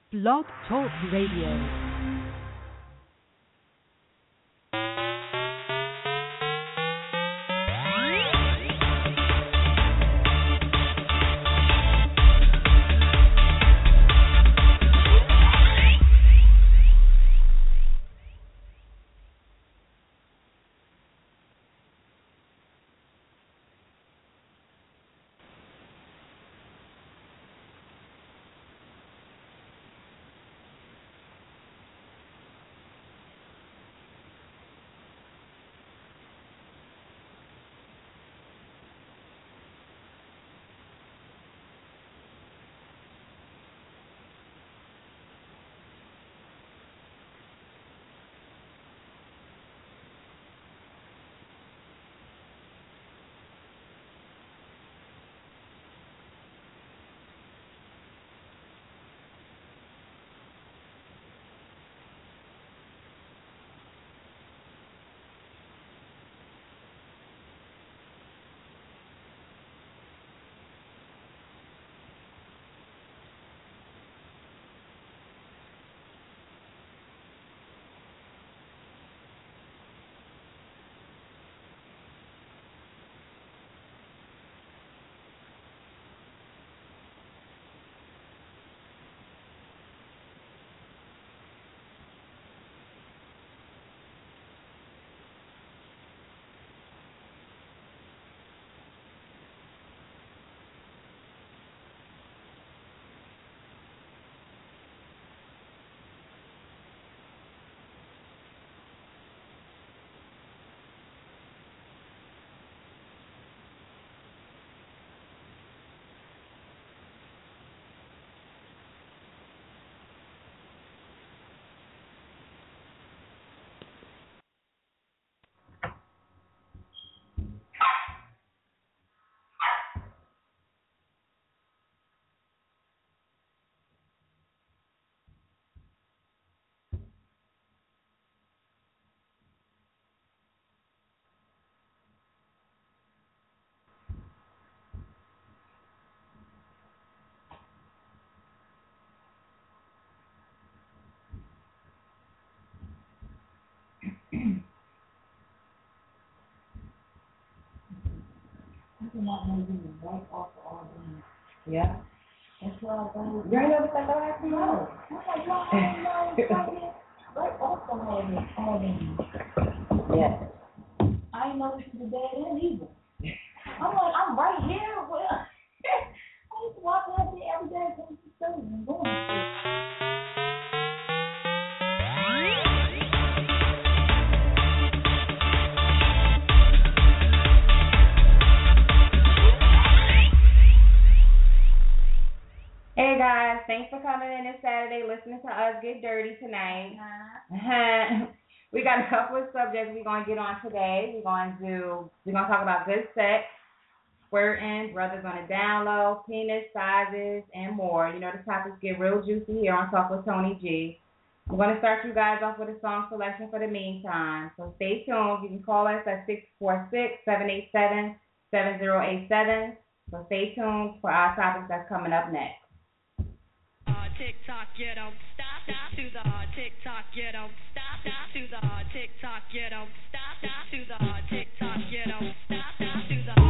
Blog Talk Radio. Not moving right off the organ. Yeah. That's why I got it. You ain't never thought that happened? No. I'm like, y'all ain't know right off the organ. Yes. I ain't know this was a dead end either. I'm like, I'm right here. Well, I used to walk out there every day going to school and going to school. Hey guys, thanks for coming in this Saturday, listening to us get dirty tonight. We got a couple of subjects we're gonna get on today. We're gonna talk about good sex, squirting, brothers on the down low, penis sizes, and more. You know the topics get real juicy here on Talk with Tony G. I'm gonna start you guys off with a song selection for the meantime. So stay tuned. You can call us at 646-787-7087. So stay tuned for our topics that's coming up next. TikTok, you don't stop, stop to the TikTok, you don't stop, stop to the TikTok, you don't stop, stop to the TikTok, you don't stop, stop to the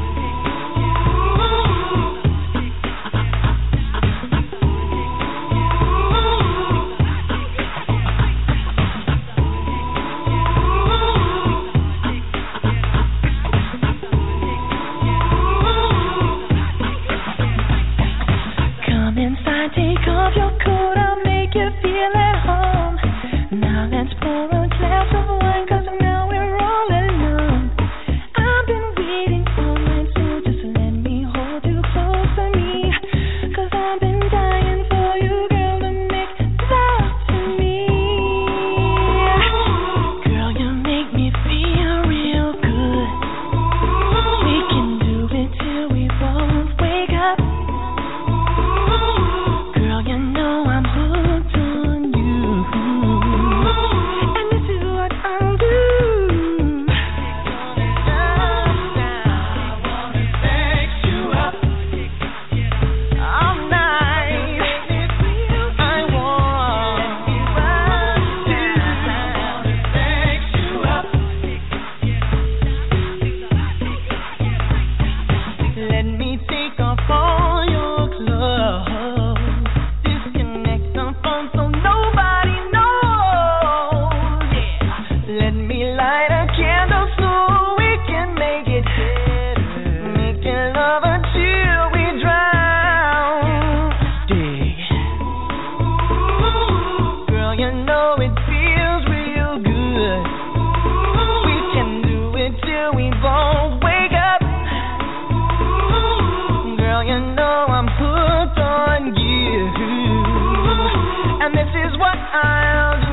Come inside, take off your coat, I'll make you feel at home. Now let's pour a glass of wine, 'cause now we're all alone. I've been waiting all night, so just let me hold you close to me. 'Cause I've been dying for you, girl, to make love to me. Girl, you make me feel real good. We can do it till we both wake up. Girl, you know I you know it feels real good. We can do it till we both wake up. Girl, you know I'm hooked on you, and this is what I'll do.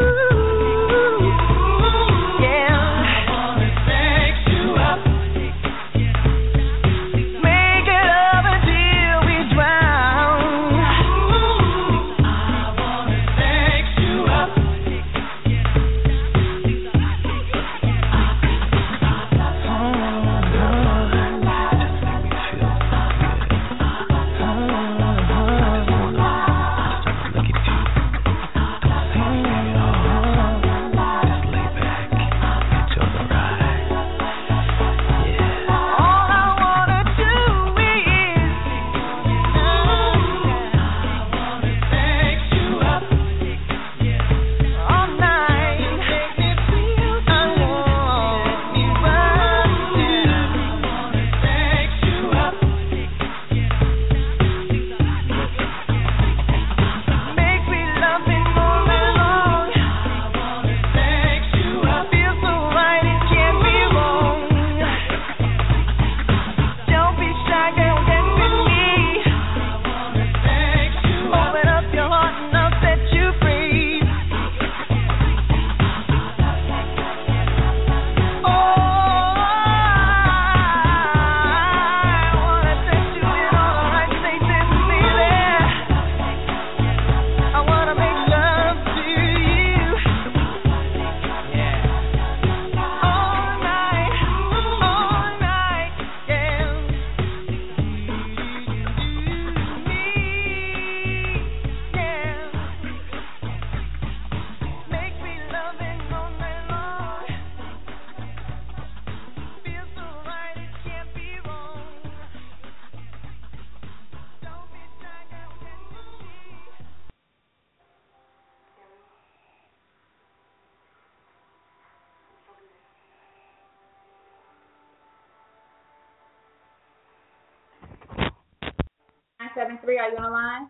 Are you on the line?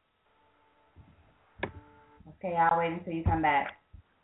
Okay, I'll wait until you come back.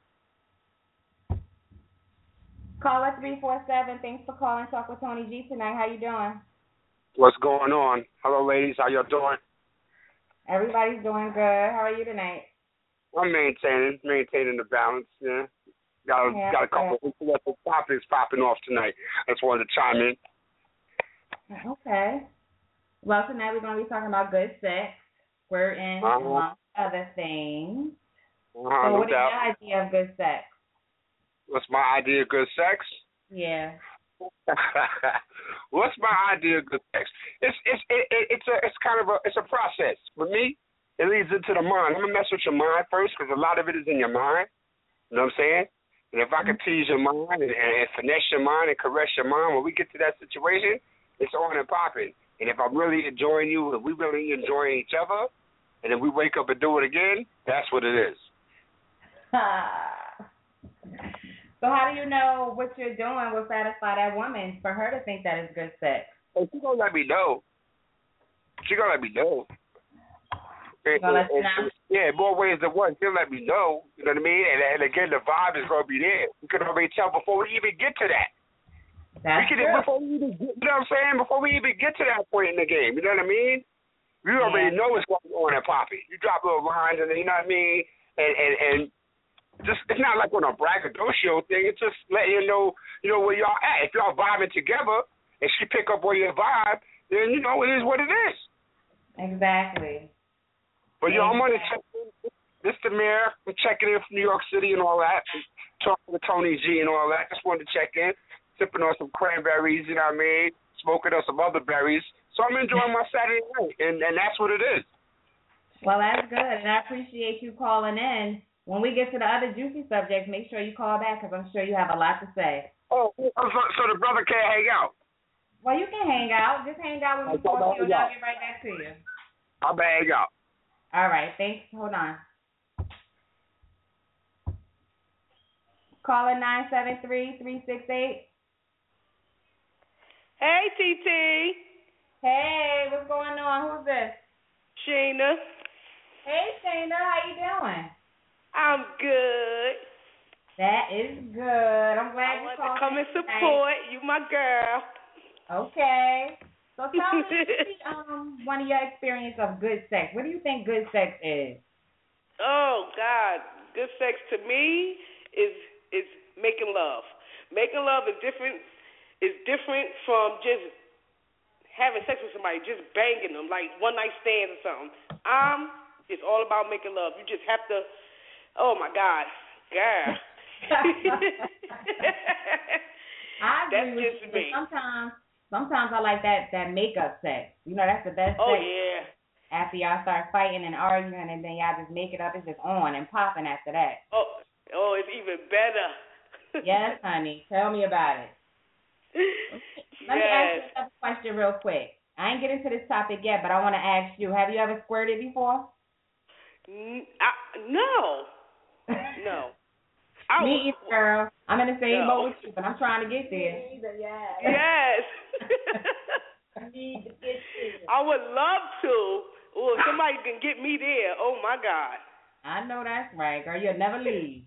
Caller 347, thanks for calling Talk with Tony G tonight. How you doing? What's going on? Hello, ladies. How y'all doing? Everybody's doing good. How are you tonight? I'm maintaining the balance. Yeah, got a couple of interesting topics popping off tonight. I just wanted to chime in. Okay. Well, tonight we're going to be talking about good sex. We're in among other things. So what is your idea of good sex? What's my idea of good sex? Yeah. What's my idea of good sex? It's kind of a process. For me, it leads into the mind. I'm gonna mess with your mind first because a lot of it is in your mind. You know what I'm saying? And if I can tease your mind and finesse your mind and caress your mind, when we get to that situation, it's on and popping. And if I'm really enjoying you, if we really enjoying each other, and if we wake up and do it again, that's what it is. So how do you know what you're doing will satisfy that woman for her to think that is good sex? Hey, she's going to let me know. Yeah, more ways than one. She'll let me know. You know what I mean? And again, the vibe is going to be there. We can already tell before we even get to that. That's true. Before we even get, you know what I'm saying? Before we even get to that point in the game, you know what I mean? You already know what's going on at Poppy. You drop little lines, and you know what I mean? And just, it's not like on a braggadocio thing. It's just letting you know where y'all at. If y'all vibing together, and she pick up where you vibe, then it is what it is. Exactly. But I'm on the check in. This the mayor. I'm checking in from New York City and all that. Talking to Tony G and all that. Just wanted to check in. Sipping on some cranberries, you know what I mean? Smoking on some other berries. So I'm enjoying my Saturday night, and that's what it is. Well, that's good, and I appreciate you calling in. When we get to the other juicy subjects, make sure you call back because I'm sure you have a lot to say. Oh, so the brother can't hang out? Well, you can hang out. Just hang out with me for a few, and I'll get right back to you. I'm going to hang out. All right, thanks. Hold on. Caller 973-368. Hey, TT. Hey, what's going on? Who's this? Sheena. Hey, Shayna. How you doing? I'm good. That is good. I'm glad you called. I want to come and support. You my girl. Okay. So tell me one of your experience of good sex. What do you think good sex is? Oh, God. Good sex to me is making love. Making love is different from just having sex with somebody, just banging them, like one night stands or something. It's all about making love. You just have to, oh my God, girl. I agree That's with just you. me. Sometimes I like that makeup sex. You know, that's the best sex. Oh, yeah. After y'all start fighting and arguing and then y'all just make it up, it's just on and popping after that. Oh, it's even better. Yes, honey. Tell me about it. Let me ask you another question real quick. I ain't getting to this topic yet, but I want to ask you, have you ever squirted before? No. No. Me either, girl. I'm in the same boat with you, but I'm trying to get there. Me either, yes. Yes. Need to get there. I would love to. Oh, if somebody can get me there. Oh, my God. I know that's right, girl. You'll never leave.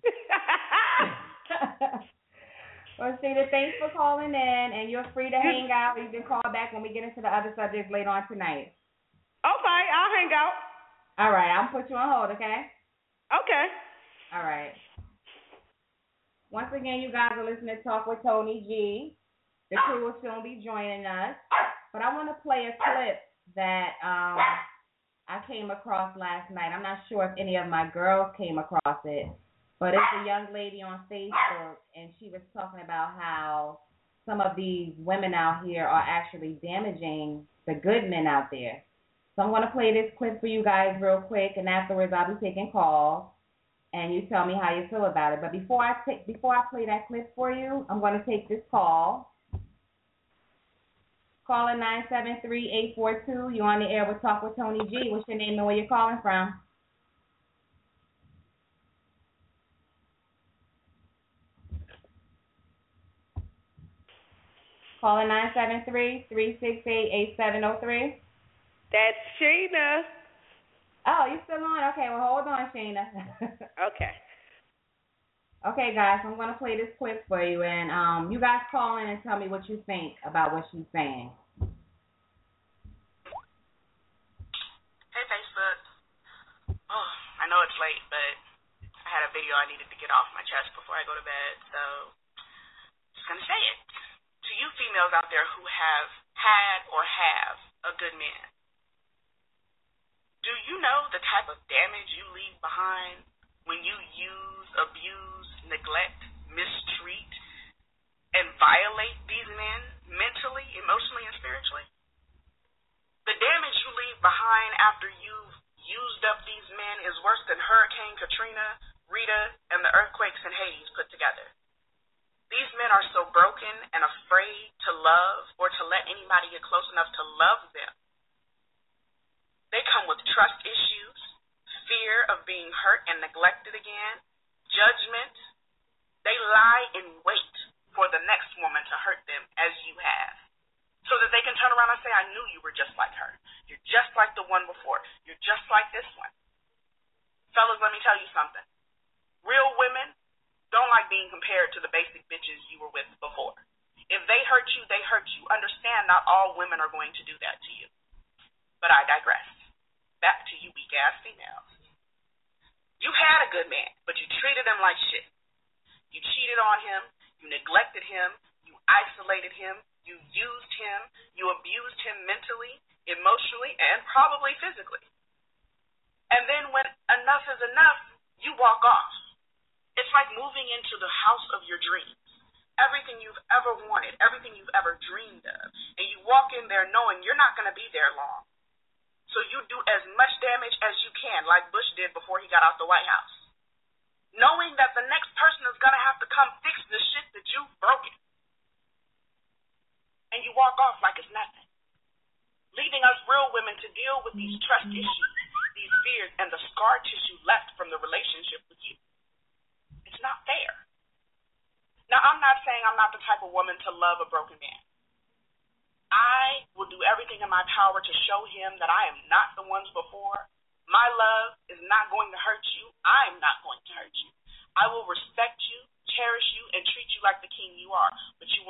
Well, Sheena, thanks for calling in, and you're free to hang out. You can call back when we get into the other subjects later on tonight. Okay, I'll hang out. All right, I'll put you on hold, okay? Okay. All right. Once again, you guys are listening to Talk with Tony G. The crew will soon be joining us. But I want to play a clip that I came across last night. I'm not sure if any of my girls came across it, but it's a young lady on Facebook, and she was talking about how some of these women out here are actually damaging the good men out there. So I'm going to play this clip for you guys real quick, and afterwards I'll be taking calls, and you tell me how you feel about it. But before I play that clip for you, I'm going to take this call. Caller 973-842. You on the air with Talk with Tony G. What's your name and where you're calling from? Caller 973-368-8703. That's Sheena. Oh, you still on? Okay, well, hold on, Sheena. Okay. Okay, guys, I'm going to play this clip for you, and you guys call in and tell me what you think about what she's saying. Hey, Facebook. Oh, I know it's late, but I had a video I needed to get off my chest before I go to bed, so just going to say it. To you females out there who have had or have a good man, do you know the type of damage you leave behind when you use, abuse, neglect, mistreat, and violate these men mentally, emotionally, and spiritually? The damage you leave behind after you've used up these men is worse than Hurricane Katrina, Rita, and the earthquakes in Haiti put together. These men are so broken and afraid to love or to let anybody get close enough to love them. They come with trust issues, fear of being hurt and neglected again, judgment. They lie in wait for the next woman to hurt them as you have, so that they can turn around and say, I knew you were just like her. You're just like the one before. You're just like this one. Fellas, let me tell you something. Real women don't like being compared to the basic bitches you were with before. If they hurt you, they hurt you. Understand, not all women are going to do that to you. But I digress. Back to you weak-ass females. You had a good man, but you treated him like shit. You cheated on him. You neglected him. You isolated him. You used him. You abused him mentally, emotionally, and probably physically. And then when enough is enough, you walk off. It's like moving into the house of your dreams. Everything you've ever wanted, everything you've ever dreamed of. And you walk in there knowing you're not going to be there long. So you do as much damage as you can, like Bush did before he got out the White House. Knowing that the next person is going to have to come fix the shit that you've broken. And you walk off like it's nothing. Leaving us real women to deal with these trust issues, these fears, and the scar tissue left from the relationship with you. It's not fair. Now, I'm not saying I'm not the type of woman to love a broken man. I will do everything in my power to show him that I am not the ones before. My love is not going to hurt you. I'm not going to hurt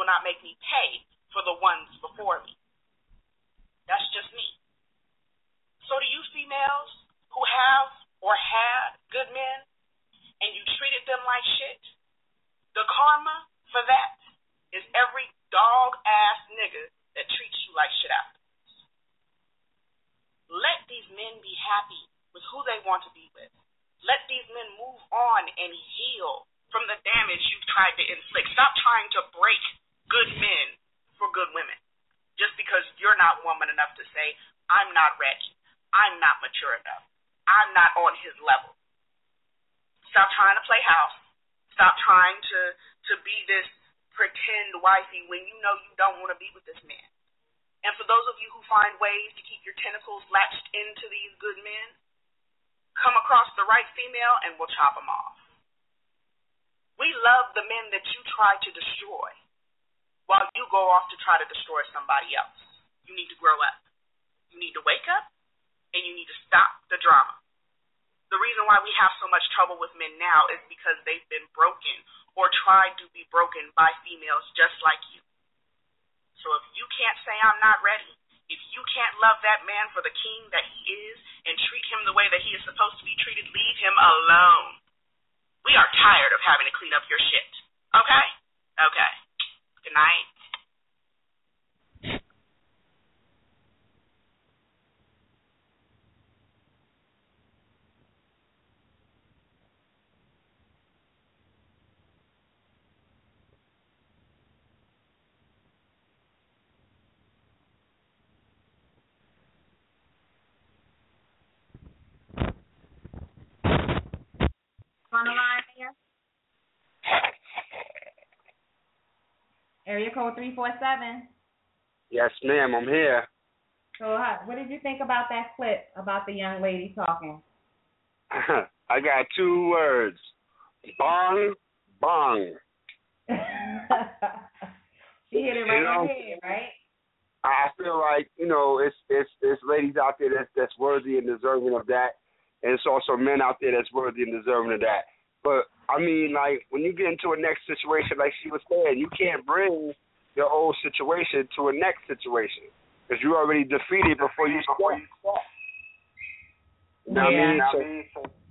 not make me pay for the ones before me. That's just me. So to you females who have or had good men and you treated them like shit, the karma for that is every dog-ass nigga that treats you like shit afterwards. Let these men be happy with who they want to be with. Let these men move on and heal from the damage you've tried to inflict. Stop trying to break good men for good women just because you're not woman enough to say, I'm not ready. I'm not mature enough. I'm not on his level. Stop trying to play house. Stop trying to be this pretend wifey when you know you don't want to be with this man. And for those of you who find ways to keep your tentacles latched into these good men, come across the right female and we'll chop them off. We love the men that you try to destroy while you go off to try to destroy somebody else. You need to grow up. You need to wake up, and you need to stop the drama. The reason why we have so much trouble with men now is because they've been broken or tried to be broken by females just like you. So if you can't say I'm not ready, if you can't love that man for the king that he is and treat him the way that he is supposed to be treated, leave him alone. We are tired of having to clean up your shit. Okay? Okay. Good night. On the line here. Area code 347. Yes, ma'am, I'm here. So what did you think about that clip about the young lady talking? I got 2 words. Bong, bong. She hit it right on the head, right? I feel like, it's ladies out there that's worthy and deserving of that. And it's also men out there that's worthy and deserving of that. But, I mean, like, when you get into a next situation, like she was saying, you can't bring your old situation to a next situation because you already defeated before you start. You know what I mean?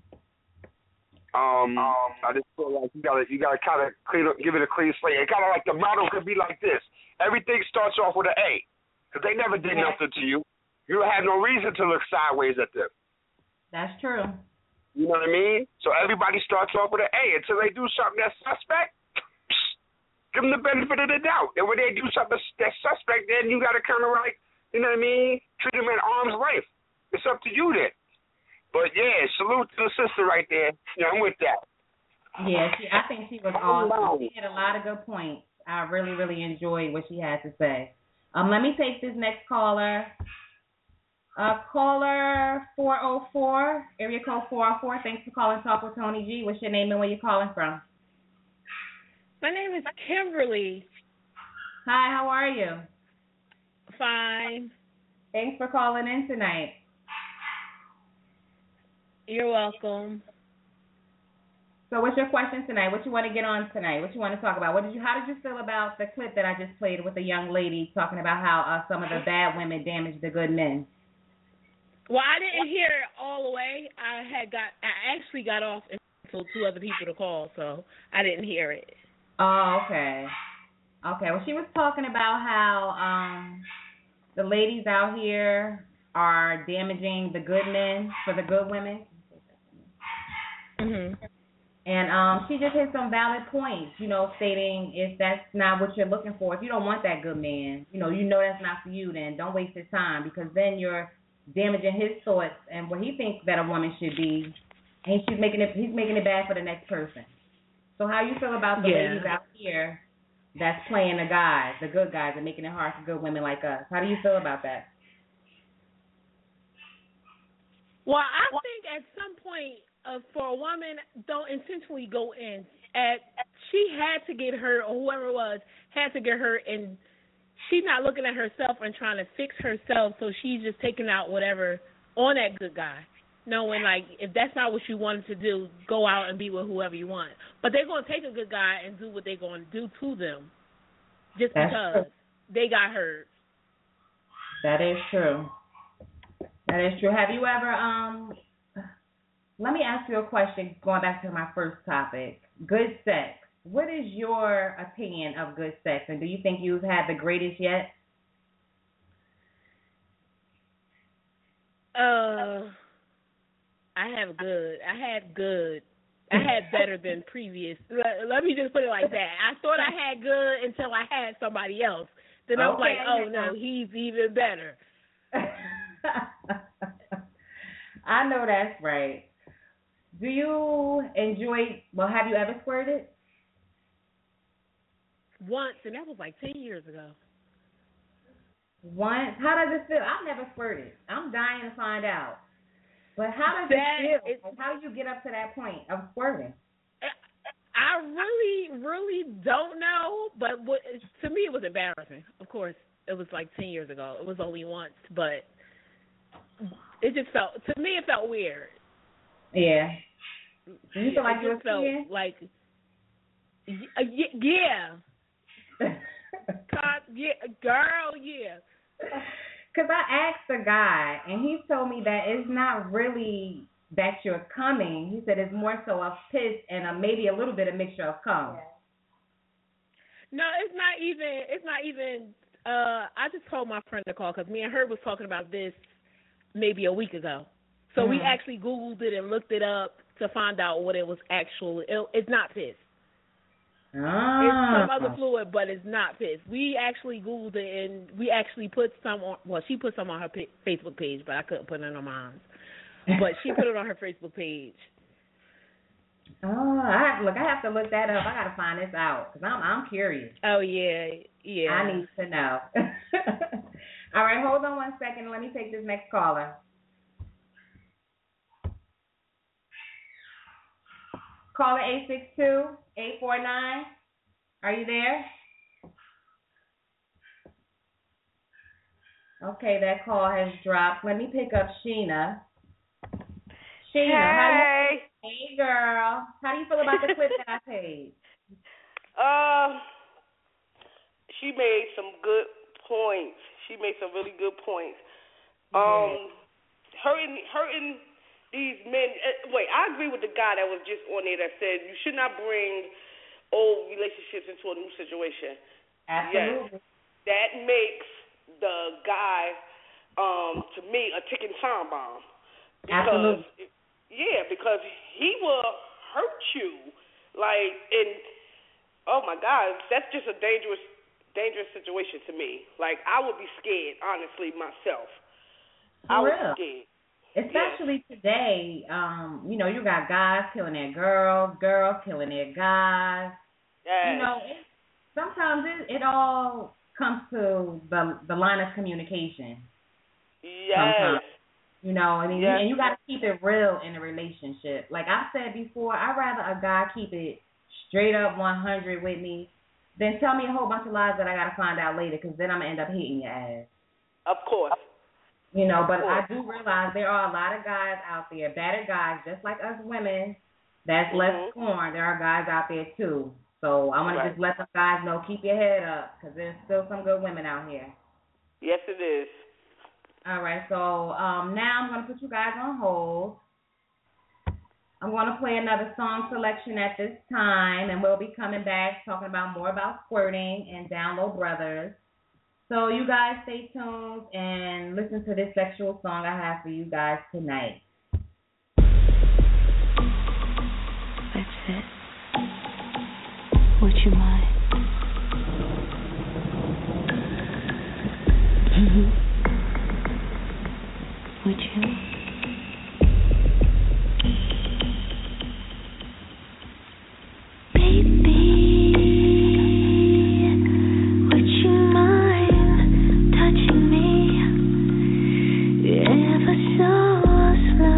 I just feel like you gotta kind of give it a clean slate. It kind of like the motto could be like this: everything starts off with an A, because they never did nothing to you. You have no reason to look sideways at them. That's true. You know what I mean? So everybody starts off with an A until they do something that's suspect. Give them the benefit of the doubt. And when they do something that's suspect, then you got to kind of like, you know what I mean? Treat them at arm's length. It's up to you then. But yeah, salute to the sister right there. Yeah, I'm with that. Yeah, I think she was awesome. She had a lot of good points. I really, really enjoyed what she had to say. Let me take this next caller. Caller 404, area code 404. Thanks for calling Talk with Tony G. What's your name and where you calling from? My name is Kimberly. Hi, how are you? Fine. Thanks for calling in tonight. You're welcome. So what's your question tonight? What you want to get on tonight? What you want to talk about? How did you feel about the clip that I just played with the young lady talking about how some of the bad women damage the good men? Well, I didn't hear it all the way. I actually got off and told 2 other people to call, so I didn't hear it. Oh, okay. Okay. Well, she was talking about how the ladies out here are damaging the good men for the good women. Mhm. And she just hit some valid points, stating if that's not what you're looking for, if you don't want that good man, you know that's not for you, then don't waste his time, because then you're damaging his thoughts and what he thinks that a woman should be, and he's making it bad for the next person. So how you feel about the ladies out here that's playing the guys, the good guys, and making it hard for good women like us? How do you feel about that? Well, I think at some point, for a woman, don't intentionally go in. She had to get her, or whoever it was, had to get her, and she's not looking at herself and trying to fix herself, so she's just taking out whatever on that good guy, knowing, like, if that's not what you wanted to do, go out and be with whoever you want. But they're going to take a good guy and do what they're going to do to them. just because they got hurt. That is true. That is true. Have you ever let me ask you a question going back to my first topic. Good sex. What is your opinion of good sex, and do you think you've had the greatest yet? I had better than previous. Let me just put it like that. I thought I had good until I had somebody else. Then I was like, oh no, he's even better. I know that's right. Do you enjoy, have you ever squirted? Once, and that was like 10 years ago. Once? How does it feel? I've never squirted. I'm dying to find out. But how does it feel? How do you get up to that point of squirting? I really don't know, but to me it was embarrassing. Of course, it was like 10 years ago. It was only once, but it just felt, to me it felt weird. Yeah. Do you feel like you were felt scared? like, yeah. Girl, yeah. Because I asked a guy, and he told me that it's not really that you're coming. He said it's more so a piss and maybe a little bit of mixture of cum. No, it's not even. I just told my friend to call because me and her was talking about this maybe a week ago. So we actually Googled it and looked it up to find out what it was actually. It's not piss. It's some other fluid, but it's not piss. We actually Googled it, and we actually put some on, well, she put some on her Facebook page, but I couldn't put it on mine. But she put it on her Facebook page. Oh, I have to look that up. I got to find this out, because I'm curious. Oh, yeah. I need to know. All right, hold on one second. Let me take this next caller. Caller 862-849. Are you there? Okay, that call has dropped. Let me pick up Sheena. Sheena, hey girl. How do you feel about the clip that I played? She made some good points. She made some really good points. Hurting these men. Wait, I agree with the guy that was just on there that said you should not bring old relationships into a new situation. Absolutely. Yes, that makes the guy, to me, a ticking time bomb. Because, absolutely. Because he will hurt you. Like, and oh my God, that's just a dangerous situation to me. Like, I would be scared, honestly, myself. I would be scared. Especially today, you got guys killing their girls, girls killing their guys. Yes. Sometimes it all comes to the line of communication. Yes. Sometimes. And you got to keep it real in a relationship. Like I've said before, I'd rather a guy keep it straight up 100 with me than tell me a whole bunch of lies that I got to find out later, because then I'm going to end up hating your ass. Of course. But I do realize there are a lot of guys out there, better guys, just like us women, that's less scorned. There are guys out there, too. So I want to just let the guys know, keep your head up, because there's still some good women out here. Yes, it is. All right, so now I'm going to put you guys on hold. I'm going to play another song selection at this time, and we'll be coming back talking more about squirting and Down Low Brothers. So you guys stay tuned and listen to this sexual song I have for you guys tonight. That's it. Would you mind? Would you? Ever so slow.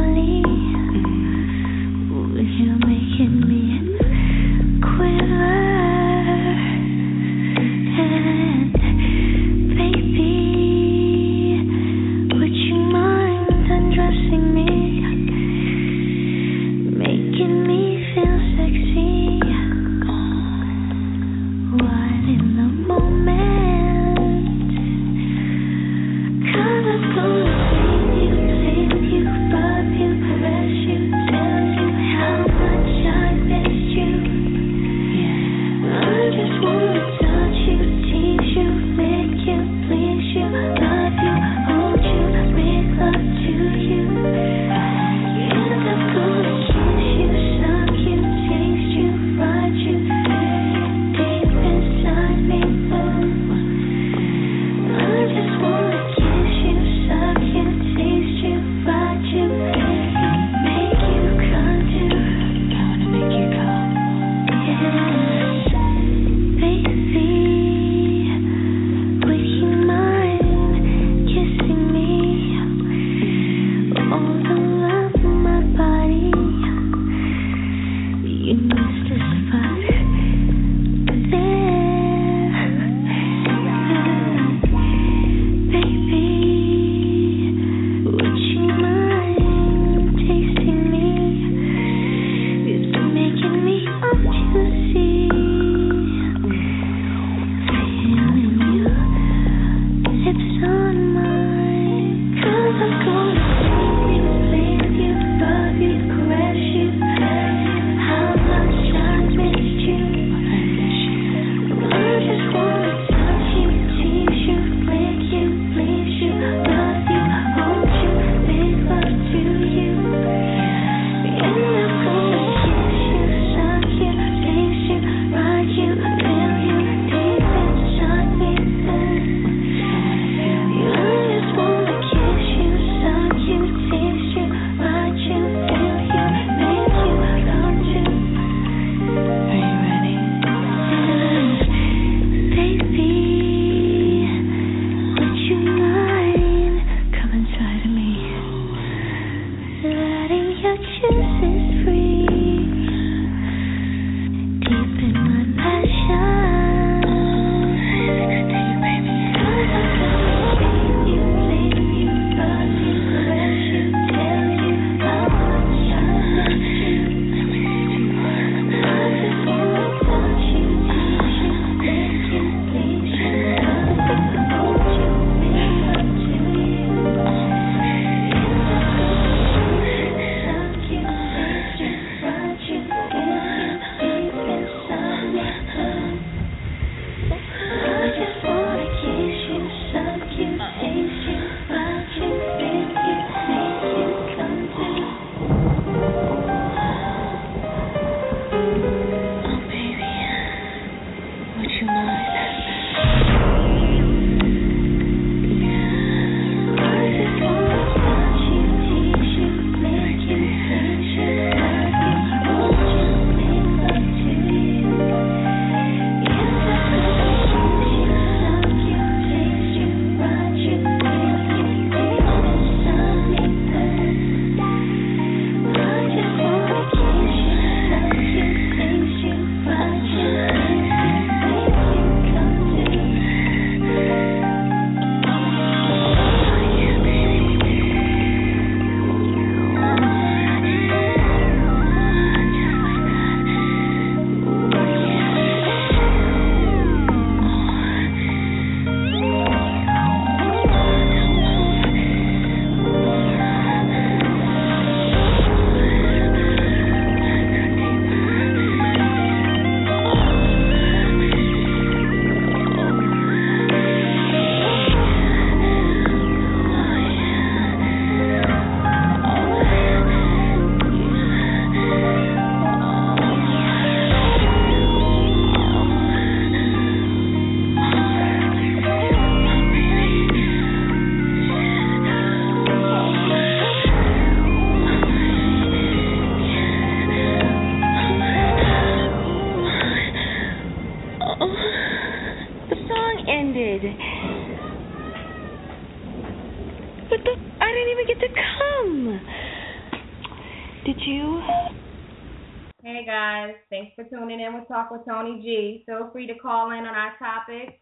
Hey guys, thanks for tuning in with Talk with Tony G. Feel free to call in on our topic,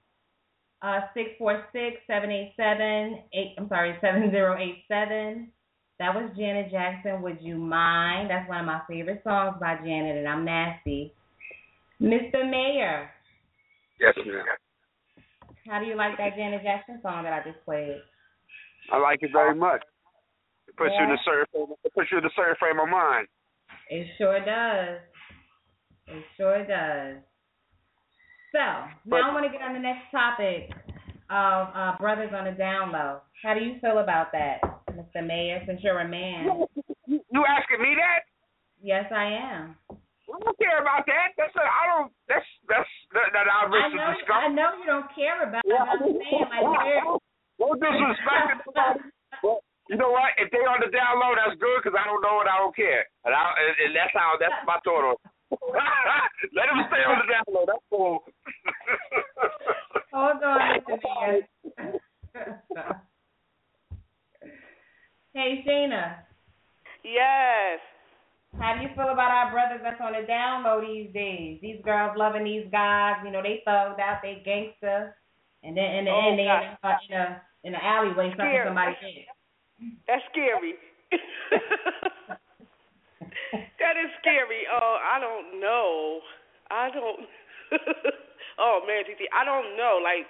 646-787. That was Janet Jackson, Would You Mind? That's one of my favorite songs by Janet, and I'm nasty. Mr. Mayor. Yes, ma'am. How do you like that Janet Jackson song that I just played? I like it very much. It puts you in a certain frame of mind. It sure does. It sure does. So, now I want to get on the next topic of brothers on the down low. How do you feel about that, Mr. Mayor, since you're a man? You asking me that? Yes, I am. I don't care about that. That's I know you don't care about it. I'm saying, like, don't disrespect it. Well, you know what? If they on the down low, that's good because I don't know and I don't care. And that's my thought on it. Let them stay on the down low. That's cool. Hold on, Mr. Mayor. Hey, Sheena. Yes. How do you feel about our brothers that's on the down low these days? These girls loving these guys, you know, they thugged out, they gangster, and then in the end they in the alleyway sucking somebody's head. That's scary. That is scary. I don't know. Oh man, TT, I don't know. Like,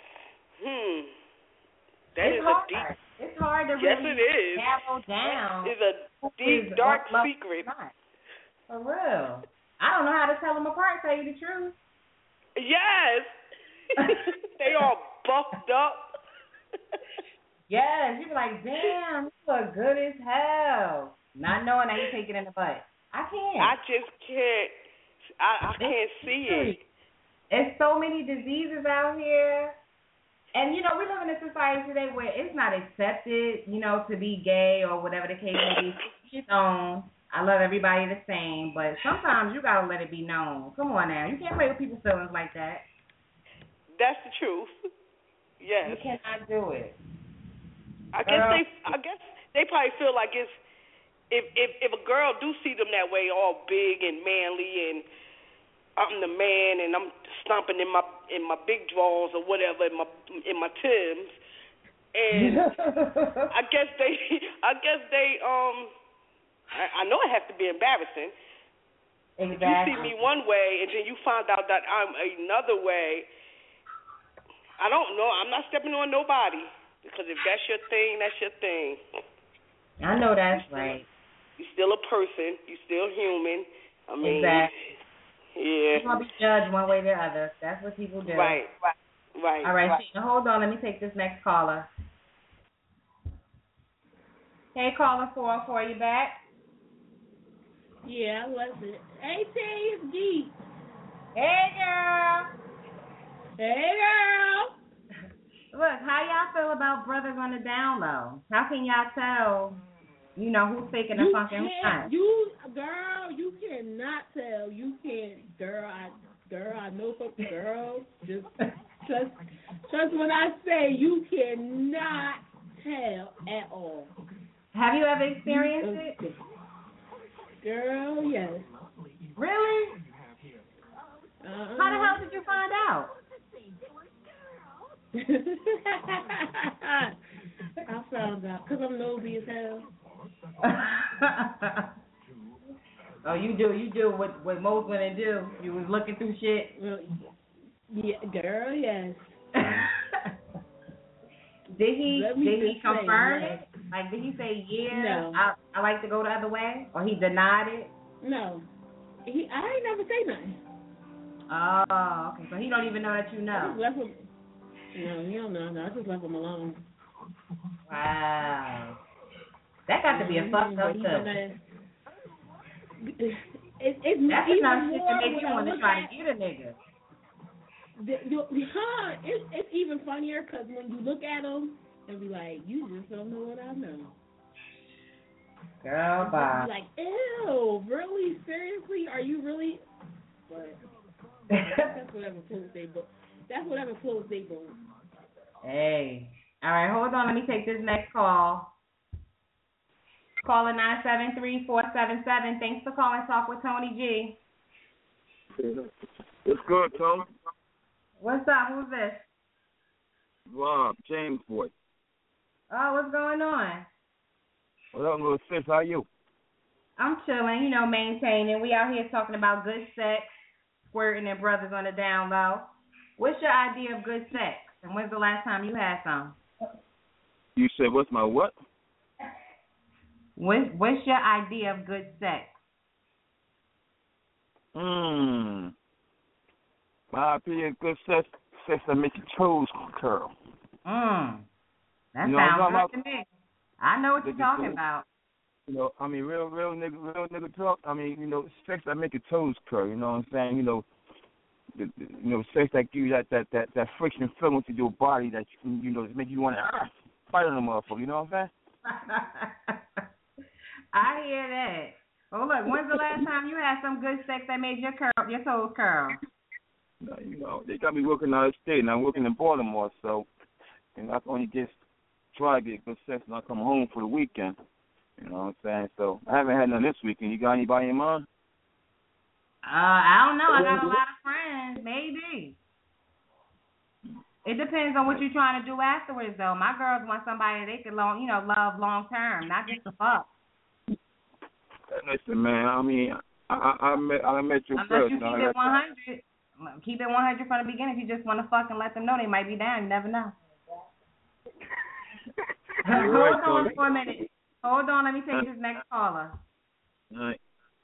that it's is hard. a deep. It's hard to yes, really it is. narrow down. It's a deep, dark secret. For real. I don't know how to tell them apart, tell you the truth. Yes. They all buffed up. Yes, you be like, damn, you look good as hell. Not knowing that you take it in the butt. I can't. I just can't. I can't see it. There's so many diseases out here. And, you know, we live in a society today where it's not accepted, you know, to be gay or whatever the case may be. It's own. I love everybody the same, but sometimes you got to let it be known. Come on now. You can't play with people's feelings like that. That's the truth. Yes. You cannot do it. I guess they probably feel like it's if a girl do see them that way, all big and manly, and I'm the man and I'm stomping in my big drawers or whatever in my Timbs, and I guess they I know it has to be embarrassing. Exactly. You see me one way and then you find out that I'm another way. I don't know. I'm not stepping on nobody because if that's your thing, that's your thing. I know that's right. You're still a person. You're still human. I mean, exactly. Yeah. You're going to be judged one way or the other. That's what people do. Right. All right, Sheena, hold on. Let me take this next caller. Hey, caller 404, you back? Yeah, I was it. Hey, T, it's G. Hey, girl. Hey, girl. Look, how y'all feel about brothers on the down low? How can y'all tell, you know, who's faking the funk and who's not? Girl, you cannot tell. You can't, girl, I know some girl. Just trust when I say you cannot tell at all. Have you ever experienced it? Girl, yes. Really? How the hell did you find out? I found out because I'm nosy as hell. Oh, you do what most women do. You was looking through shit. Yeah, girl, yes. Did he confirm yes. it? Like, did he say, yeah, no. I like to go the other way? Or he denied it? No. I ain't never say nothing. Oh, okay. So he don't even know that you know. I just left him. No, he don't know. No, I just left him alone. Wow. That got to be a fucked up stuff. It's that's enough shit to make you want to try to get a nigga. It's even funnier because when you look at them and be like, you just don't know what I know. Girl, bye. Like, ew, really? Seriously? Are you really? But that's whatever floats they boat. That's whatever floats they boat. Hey. All right, hold on. Let me take this next call. Caller 973-477. Thanks for calling Talk with Tony G. What's good, Tony? What's up? Who's this? Rob, James boy. Oh, what's going on? What up, little sis? How you? I'm chilling, maintaining. We out here talking about good sex, squirting and brothers on the down low. What's your idea of good sex? And when's the last time you had some? You said, what's my what? What's your idea of good sex? My opinion of good sex that makes your toes curl. That you know sounds good to me. I know what you're talking about. Real nigga talk. Sex that make your toes curl. You know what I'm saying? Sex that gives you that friction feeling to your body that make you want to fight on the motherfucker. You know what I'm saying? I hear that. Oh look, when's the last time you had some good sex that made your toes curl? They got me working out of state, and I'm working in Baltimore, so I can only try to get good sex when I come home for the weekend. You know what I'm saying? So I haven't had none this weekend. You got anybody in mind? I don't know. I got a lot of friends. Maybe. It depends on what you're trying to do afterwards, though. My girls want somebody they can love long term, not just the fuck. Listen, man. I met your girl. Unless you keep it 100 from the beginning. If you just want to fuck and let them know they might be down, you never know. Hold on for a minute. Hold on, let me take this next caller. All right.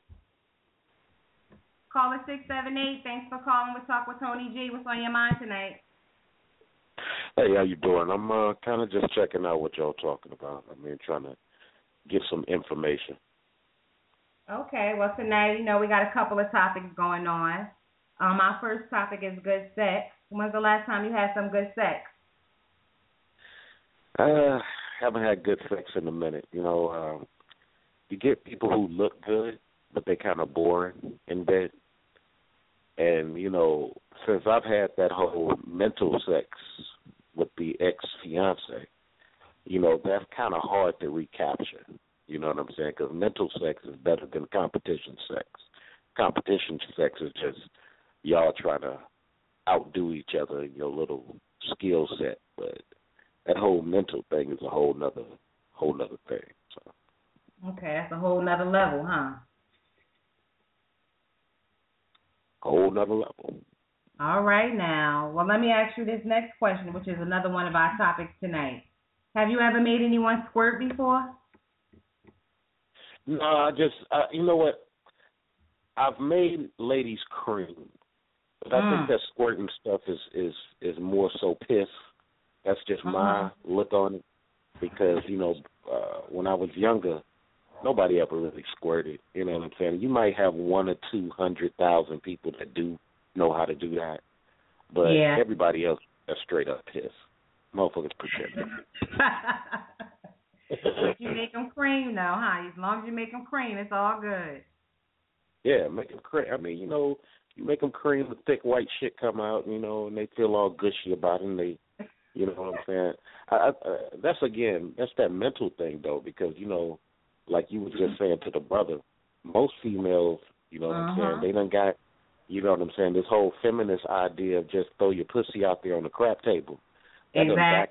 Caller 678, thanks for calling. We'll talk with Tony G. What's on your mind tonight? Hey, how you doing? I'm kind of just checking out what y'all talking about. Trying to get some information. Okay, well, tonight, we got a couple of topics going on. Our first topic is good sex. When's the last time you had some good sex? Haven't had good sex in a minute. You get people who look good, but they kind of boring in bed. And, since I've had that whole mental sex with the ex-fiance, that's kind of hard to recapture. You know what I'm saying? Because mental sex is better than competition sex. Competition sex is just y'all trying to outdo each other in your little skill set. But that whole mental thing is a whole nother thing. So. Okay, that's a whole nother level, huh? Whole nother level. All right, now. Well, let me ask you this next question, which is another one of our topics tonight. Have you ever made anyone squirt before? No, you know what? I've made ladies cream, but I think that squirting stuff is more so piss. That's just my look on it, because when I was younger, nobody ever really squirted. You know what I'm saying? You might have 100,000 or 200,000 people that do know how to do that, but everybody else is straight up piss. Motherfuckers pretend. But you make them cream now, huh? As long as you make them cream, it's all good. Yeah, make them cream. You make them cream, the thick white shit come out, and they feel all gushy about it, and they, you know what I'm saying? That's that mental thing, though, because, like you were just saying to the brother, most females, you know what I'm saying, they done got, you know what I'm saying, this whole feminist idea of just throw your pussy out there on the crap table. That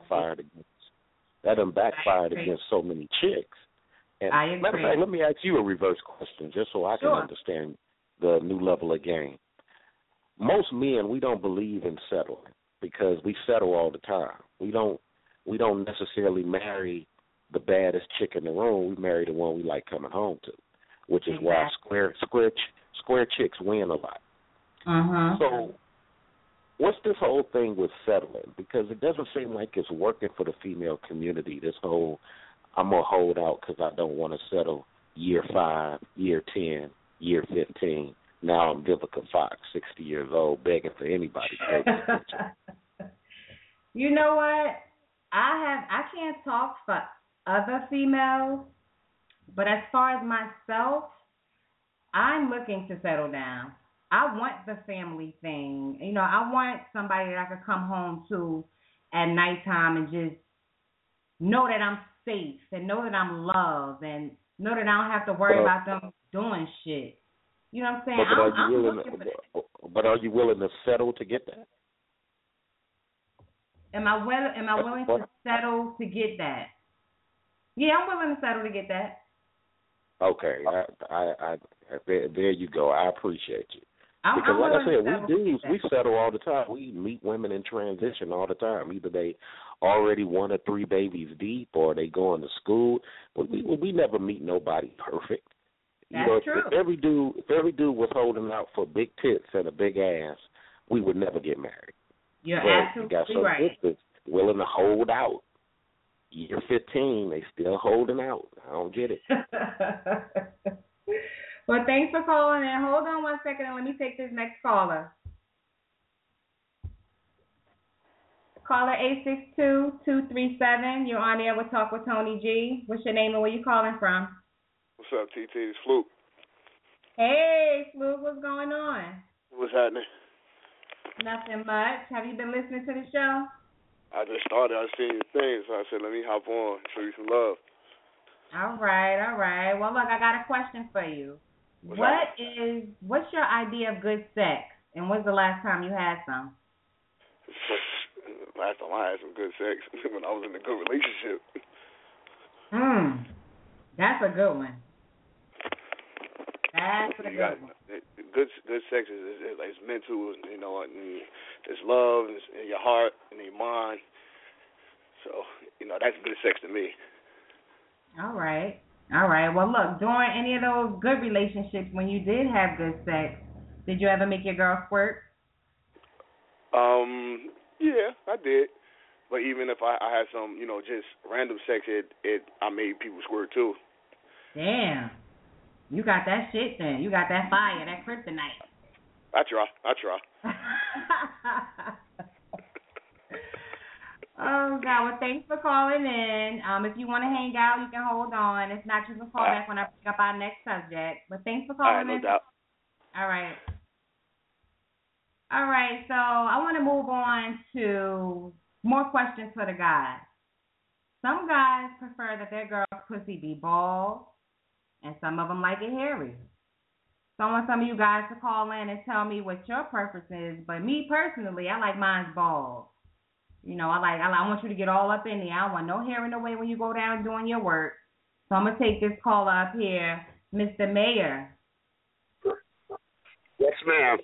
done backfired against so many chicks. And I agree. Matter of fact, let me ask you a reverse question just so I can understand the new level of game. Most men, we don't believe in settling because we settle all the time. We don't necessarily marry the baddest chick in the room. We marry the one we like coming home to, which is why square chicks win a lot. So what's this whole thing with settling? Because it doesn't seem like it's working for the female community, this whole I'm going to hold out because I don't want to settle year 5, year 10, year 15. Now I'm Vivica Fox, 60 years old, begging for anybody. You know what? I can't talk for other females, but as far as myself, I'm looking to settle down. I want the family thing. I want somebody that I could come home to at nighttime and just know that I'm safe and know that I'm loved and know that I don't have to worry about them doing shit. You know what I'm saying? But are you willing to settle to get that? Am I willing to settle to get that? Yeah, I'm willing to settle to get that. Okay, I there you go. I appreciate you. Because I'm like I said, we settle all the time. We meet women in transition all the time. Either they already 1 or 3 babies deep, or they going to school. But we never meet nobody perfect. That's true. If every dude was holding out for big tits and a big ass, we would never get married. You're but absolutely you got some right. bitches willing to hold out. Year 15, they still holding out. I don't get it. Well, thanks for calling in. Hold on 1 second and let me take this next caller. Caller 862-237. You're on air with Talk with Tony G. What's your name and where you calling from? What's up, TT? It's Fluke. Hey, Fluke, what's going on? What's happening? Nothing much. Have you been listening to the show? I just started. I seen your thing, so I said, let me hop on, show you some love. All right. Well, look, I got a question for you. What's your idea of good sex, and when's the last time you had some? Last time I had some good sex when I was in a good relationship. That's a good one. That's a good one. Good sex is mental, you know, and there's love in your heart and in your mind. So, you know, that's good sex to me. All right. Well, look, during any of those good relationships, when you did have good sex, did you ever make your girl squirt? Yeah, I did. But even if I had some, you know, just random sex, I made people squirt too. Damn. You got that shit then. You got that fire, that kryptonite. I try. Oh, God. Well, thanks for calling in. If you want to hang out, you can hold on. If not, you can call back when I pick up our next subject. But thanks for calling in. No doubt. All right. So I want to move on to more questions for the guys. Some guys prefer that their girl's pussy be bald, and some of them like it hairy. So I want some of you guys to call in and tell me what your preference is. But me personally, I like mine's bald. You know, I want you to get all up in there. I don't want no hair in the way when you go down doing your work. So I'm gonna take this caller up here, Mr. Mayor. Yes, ma'am.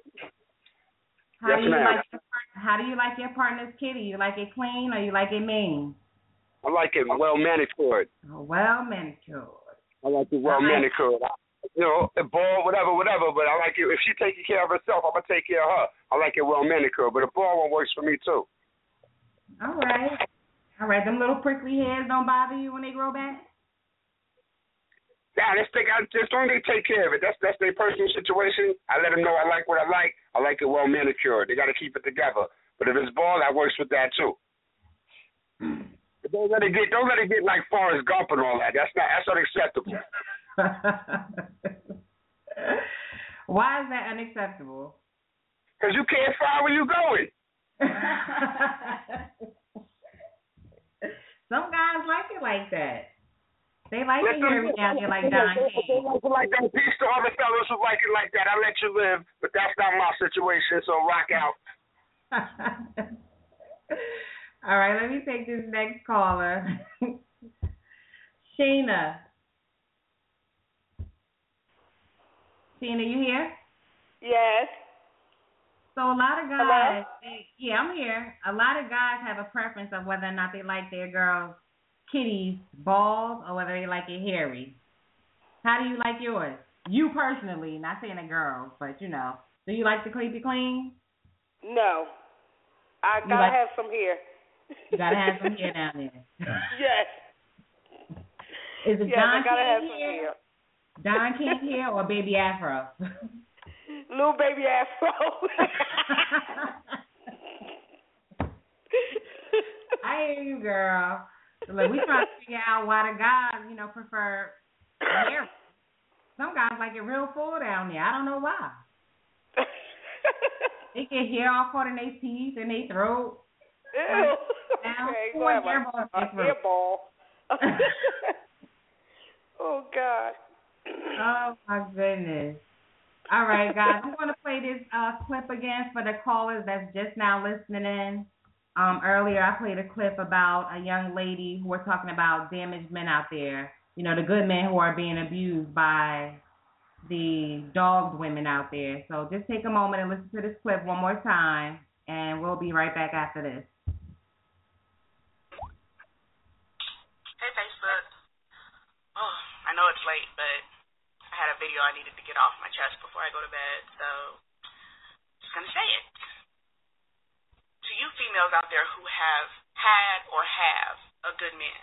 How do you like your partner's kitty? You like it clean or you like it mean? I like it well manicured. Oh, well manicured. I like it well manicured. You know, bald, whatever. But I like it. If she's taking care of herself, I'm gonna take care of her. I like it well manicured, but a bald one works for me too. All right. Them little prickly hairs don't bother you when they grow back? Nah, as long as they take care of it. That's their personal situation. I let them know I like what I like. I like it well manicured. They got to keep it together. But if it's bald, that works with that too. But don't let it get like Forrest Gump and all that. That's unacceptable. Why is that unacceptable? Because you can't find where you're going. Some guys like it like that. They like to hear me down here like Don King. Like that. Peace to other fellows who like it like that. I let you live, but that's not my situation, so rock out. All right, let me take this next caller. Sheena, you here? Yes. So a lot of guys, hello? I'm here. A lot of guys have a preference of whether or not they like their girls' kitties bald or whether they like it hairy. How do you like yours? You personally, not saying a girl, but you know, do you like to keep it clean? No, I gotta have some hair. You gotta have some hair down there. Yes. Is it yes, Don I gotta have King some hair? hair. Don King hair or baby afro? Little baby afro. I hear you, girl. Look, we trying to figure out why the guys, prefer hair. Some guys like it real full down there. I don't know why. They get hair all caught in their teeth and their throat. Ew. Now, okay, go ahead, a hairball. Oh, God. Oh, my goodness. All right, guys. I'm going to play this clip again for the callers that's just now listening in. Earlier, I played a clip about a young lady who were talking about damaged men out there. You know, the good men who are being abused by the dogged women out there. So just take a moment and listen to this clip one more time, and we'll be right back after this. Hey, Facebook. Oh, I know it's late, but I had a video I needed to get off my chest before I go to bed, so just gonna say it. To you females out there who have had or have a good man,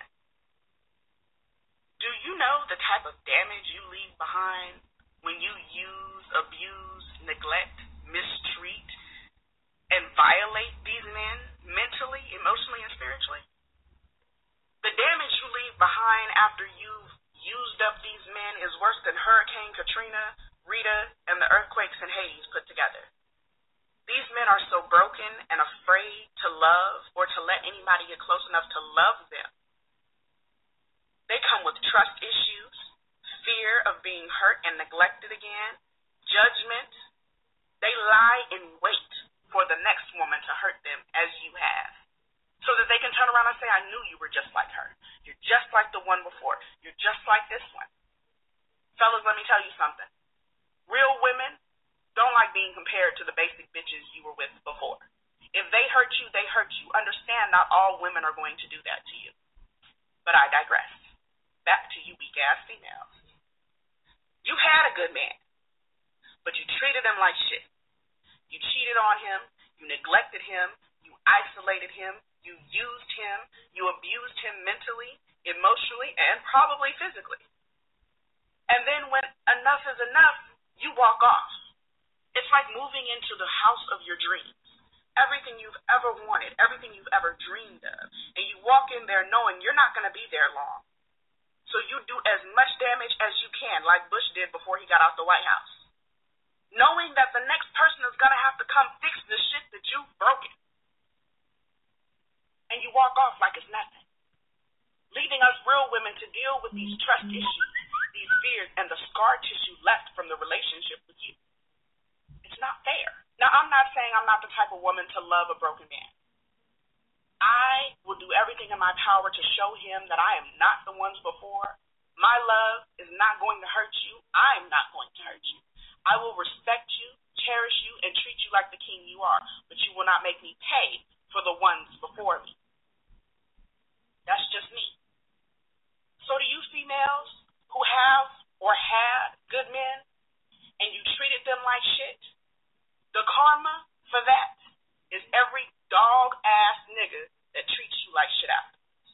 do you know the type of damage you leave behind when you use, abuse, neglect, mistreat, and violate these men mentally, emotionally, and spiritually? The damage you leave behind after you've used up these men is worse than Hurricane Katrina, Rita, and the earthquakes in Haiti put together. These men are so broken and afraid to love or to let anybody get close enough to love them. They come with trust issues, fear of being hurt and neglected again, judgment. They lie in wait for the next woman to hurt them as you have, so that they can turn around and say, I knew you were just like her. You're just like the one before. You're just like this one. Fellas, let me tell you something. Real women don't like being compared to the basic bitches you were with before. If they hurt you, they hurt you. Understand, not all women are going to do that to you. But I digress. Back to you weak-ass females. You had a good man, but you treated him like shit. You cheated on him. You neglected him. You isolated him. You used him. You abused him mentally, emotionally, and probably physically. And then when enough is enough, you walk off. It's like moving into the house of your dreams. Everything you've ever wanted, everything you've ever dreamed of. And you walk in there knowing you're not going to be there long. So you do as much damage as you can, like Bush did before he got out the White House. Knowing that the next person is going to have to come fix the shit that you've broken. And you walk off like it's nothing. Leaving us real women to deal with these trust issues, these fears, and the scar tissue left from the relationship with you. It's not fair. Now, I'm not saying I'm not the type of woman to love a broken man. I will do everything in my power to show him that I am not the ones before. My love is not going to hurt you. I am not going to hurt you. I will respect you, cherish you, and treat you like the king you are, but you will not make me pay for the ones before me. That's just me. So to you females who have or had good men and you treated them like shit, the karma for that is every dog-ass nigga that treats you like shit afterwards.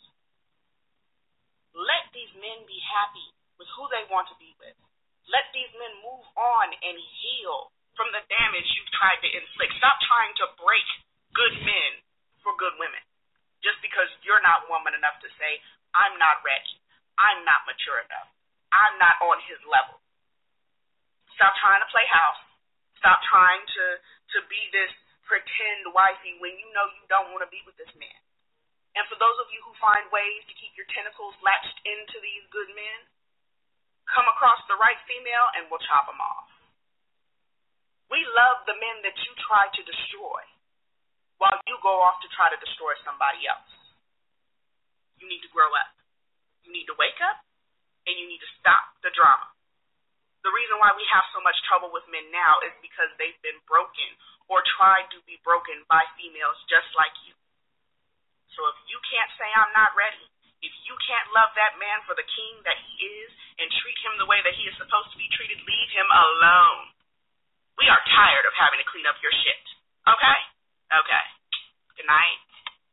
Let these men be happy with who they want to be with. Let these men move on and heal from the damage you've tried to inflict. Stop trying to break good men for good women just because you're not woman enough to say, I'm not ready. I'm not mature enough. I'm not on his level. Stop trying to play house. Stop trying to be this pretend wifey when you know you don't want to be with this man. And for those of you who find ways to keep your tentacles latched into these good men, come across the right female and we'll chop them off. We love the men that you try to destroy while you go off to try to destroy somebody else. You need to grow up. You need to wake up and you need to stop the drama. The reason why we have so much trouble with men now is because they've been broken or tried to be broken by females just like you. So if you can't say I'm not ready, if you can't love that man for the king that he is and treat him the way that he is supposed to be treated, leave him alone. We are tired of having to clean up your shit. Okay? Okay. Good night.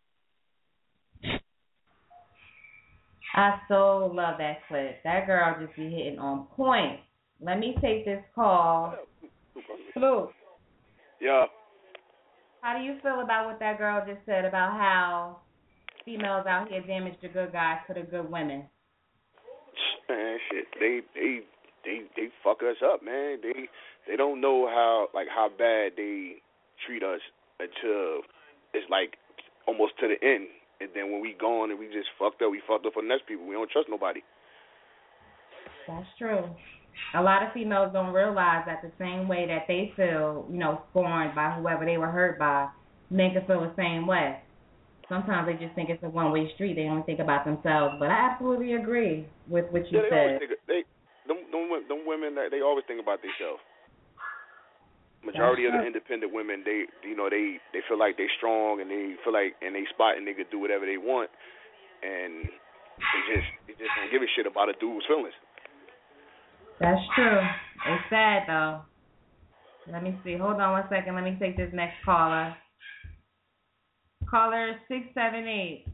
I so love that clip. That girl just be hitting on point. Let me take this call. Blue. Yeah. How do you feel about what that girl just said about how females out here damage the good guys for the good women? Man, shit, they fuck us up, man. They don't know how bad they treat us until it's like almost to the end, and then when we gone and we just fucked up, we fucked up for the next people. We don't trust nobody. That's true. A lot of females don't realize that the same way that they feel, scorned by whoever they were hurt by, men can feel the same way. Sometimes they just think it's a one-way street. They only think about themselves. But I absolutely agree with what you said. Them women, they always think about themselves. Majority of the independent women, they feel like they strong and they feel like and they spot and they could do whatever they want, and they just don't give a shit about a dude's feelings. That's true. It's sad though. Let me see. Hold on 1 second. Let me take this next caller. Caller 678.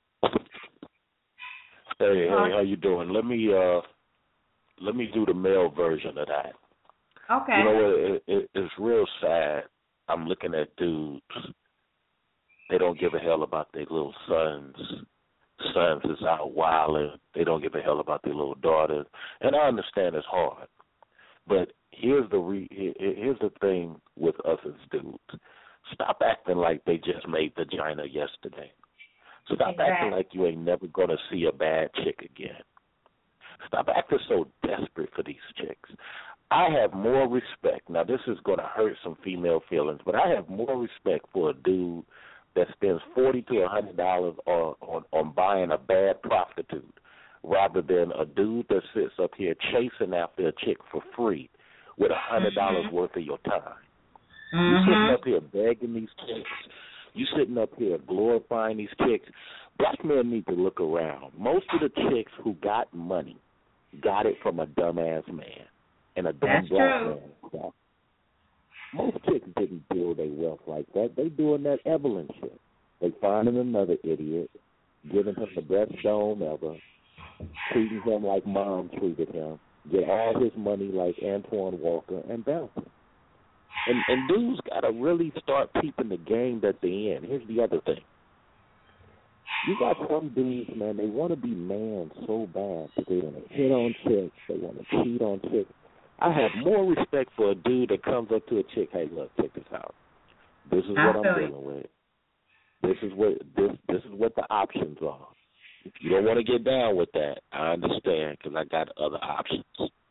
Hey, how you doing? Let me do the male version of that. Okay. You know, it's real sad. I'm looking at dudes. They don't give a hell about their little sons. Sons is out wilding. They don't give a hell about their little daughters. And I understand it's hard. But here's the thing with us as dudes. Stop acting like they just made vagina yesterday. Stop acting like you ain't never going to see a bad chick again. Stop acting so desperate for these chicks. I have more respect. Now, this is going to hurt some female feelings, but I have more respect for a dude that spends $40 to $100 on buying a bad prostitute rather than a dude that sits up here chasing after a chick for free with $100 worth of your time. You sitting up here begging these chicks. You sitting up here glorifying these chicks. Black men need to look around. Most of the chicks who got money got it from a dumbass man and a dumb black man. Most chicks didn't build their wealth like that. They doing that Evelyn shit. They finding another idiot, giving him the best dome ever, treating him like mom treated him, get all his money like Antoine Walker and bouncing. And dudes got to really start peeping the game that they in. Here's the other thing. You got some dudes, man, they want to be man so bad that they want to hit on chicks, they want to cheat on chicks. I have more respect for a dude that comes up to a chick, hey, look, check this out. This is what I'm dealing with. This is what the options are. If you don't want to get down with that, I understand because I got other options.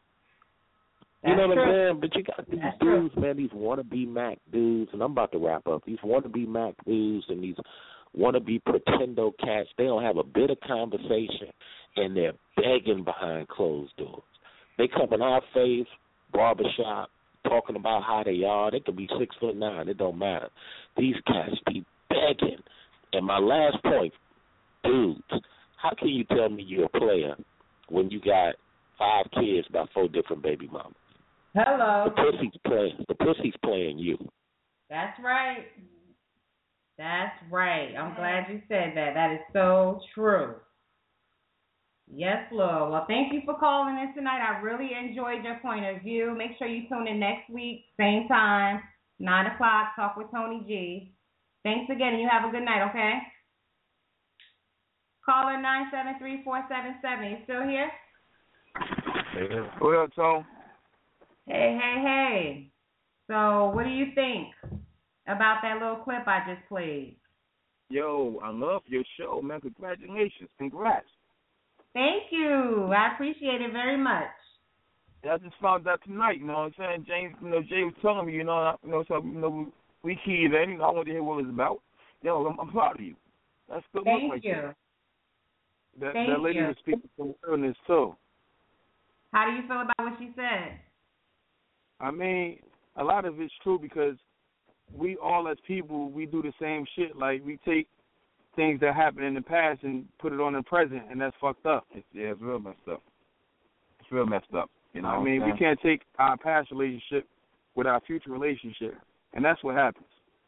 You know what I'm saying? But you got these dudes, man, these wannabe Mac dudes, and I'm about to wrap up. These wannabe Mac dudes and these wannabe pretendo cats, they don't have a bit of conversation, and they're begging behind closed doors. They come in our face, barbershop, talking about how they are. They could be 6'9". It don't matter. These cats be begging. And my last point, dudes, how can you tell me you're a player when you got 5 kids by 4 different baby mamas? Hello. The pussy's playing you. That's right. That's right. I'm glad you said that. That is so true. Yes, Lord. Well, thank you for calling in tonight. I really enjoyed your point of view. Make sure you tune in next week, same time, 9 o'clock, Talk with Tony G. Thanks again, and you have a good night, okay? Caller 973-477. You still here? What up, Tom? Hey. So, what do you think about that little clip I just played? Yo, I love your show, man. Congratulations. Congrats. Thank you. I appreciate it very much. Yeah, I just found out tonight, you know what I'm saying? James, Jay was telling me, we keyed in. I wanted to hear what it was about. Yo, I'm proud of you. That's good work right there. That lady was speaking from realness, too. How do you feel about what she said? I mean, a lot of it's true because we all as people, we do the same shit. Like, we take things that happened in the past and put it on the present, and that's fucked up. It's real messed up. It's real messed up. You know what I mean? We can't take our past relationship with our future relationship, and that's what happens.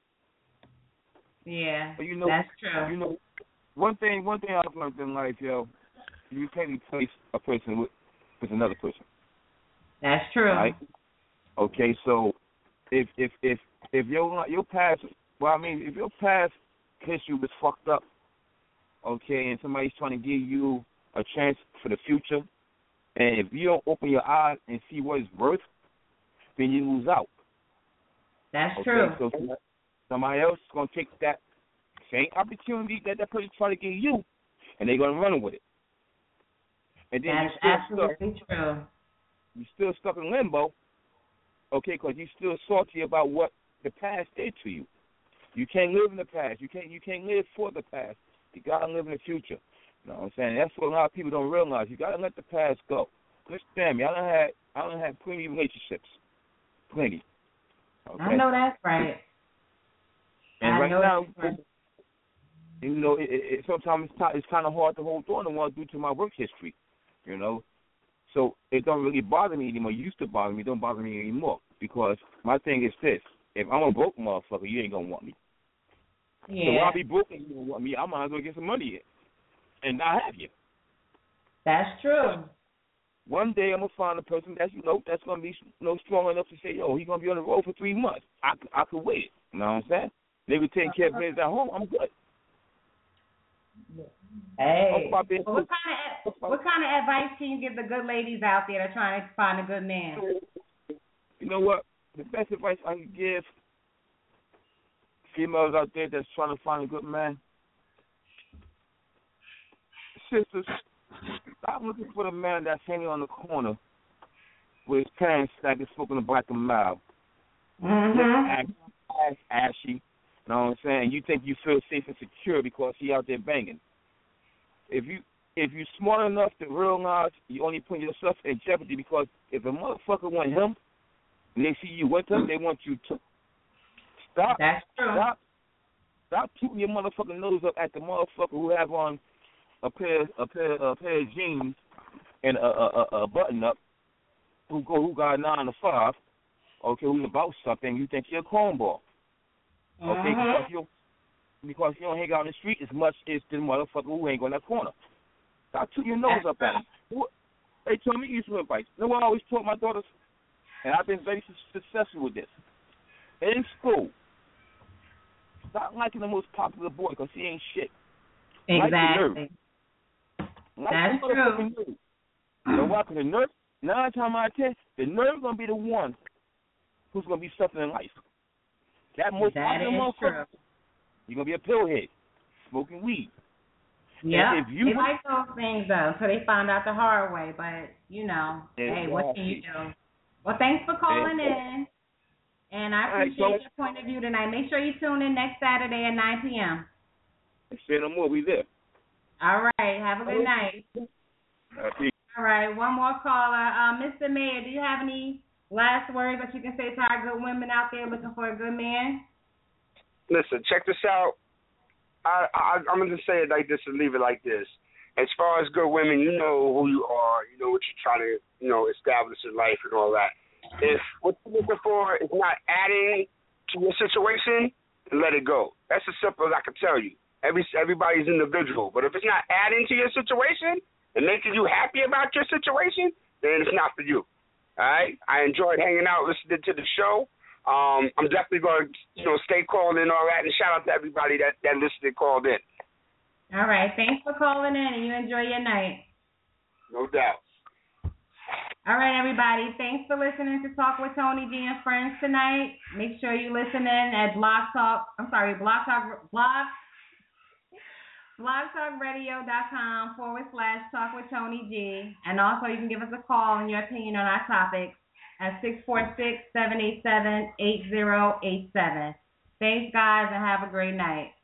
Yeah, but that's true. One thing I've learned in life, yo, you can't replace a person with another person. That's true. Right? Okay, so if your past, if your past history was fucked up, okay, and somebody's trying to give you a chance for the future, and if you don't open your eyes and see what it's worth, then you lose out. That's true. So somebody else is going to take that same opportunity that person tried to give you, and they're going to run with it. And then that's absolutely true. You're still stuck in limbo, okay, because you're still salty about what the past did to you. You can't live in the past. You can't live for the past. You got to live in the future. You know what I'm saying? That's what a lot of people don't realize. You got to let the past go. Understand me? I don't have plenty of relationships. Plenty. Okay? I know that's right. And right now, you know, it sometimes it's kind of hard to hold on to one due to my work history, you know. So it don't really bother me anymore. It used to bother me. It don't bother me anymore because my thing is this. If I'm a broke motherfucker, you ain't going to want me. Yeah. So while I be broke and you don't want me, I might as well get some money in and not have you. That's true. One day I'm going to find a person that's, you know, that's going to be, you know, strong enough to say, yo, he's going to be on the road for 3 months. I could wait. You know what I'm saying? They could take care of business at home. I'm good. Hey, what kind of advice can you give the good ladies out there that are trying to find a good man? You know what? The best advice I can give females out there that's trying to find a good man, sisters, stop looking for the man that's hanging on the corner with his pants like it's smoking a black and mild. Ashy. You know what I'm saying? You think you feel safe and secure because he out there banging. If you're smart enough to realize you only put yourself in jeopardy because if a motherfucker want him and they see you with him, they want you to. Stop. That's true. Stop tooting your motherfucking nose up at the motherfucker who have on a pair of jeans and a button up who got a 9 to 5. Okay, who's about something? You think you're a cornball. Okay, because you don't hang out in the street as much as the motherfucker who ain't on that corner. Stop tooting your nose up at him. Hey, tell me you some advice. You know what I always taught my daughters, and I've been very successful with this. In school, stop liking the most popular boy because he ain't shit. Exactly. That's true. You know what? Because the nerd, 9 times out of 10, the nerd's going to be the one who's going to be suffering in life. That most popular motherfucker, you're going to be a pillhead, smoking weed. Yeah, they like those things, though, so they found out the hard way. But, you know, hey, what can you do? Well, thanks for calling in, and I appreciate your point of view tonight. Make sure you tune in next Saturday at 9 p.m. Say no more. We there. All right. Have a good night. All right. One more caller. Mr. Mayor, do you have any last words that you can say to our good women out there looking for a good man? Listen, check this out. I'm going to say it like this and leave it like this. As far as good women, you know who you are. You know what you're trying to, you know, establish in life and all that. If what you're looking for is not adding to your situation, then let it go. That's as simple as I can tell you. Everybody's individual. But if it's not adding to your situation and making you happy about your situation, then it's not for you. All right? I enjoyed hanging out, listening to the show. I'm definitely going to, you know, stay called in and all that. And shout out to everybody that listened and called in. All right. Thanks for calling in, and you enjoy your night. No doubt. All right, everybody. Thanks for listening to Talk with Tony G and Friends tonight. Make sure you listen in at blogtalkradio.com/Talk with Tony G. And also you can give us a call and your opinion on our topics at 646-787-8087. Thanks, guys, and have a great night.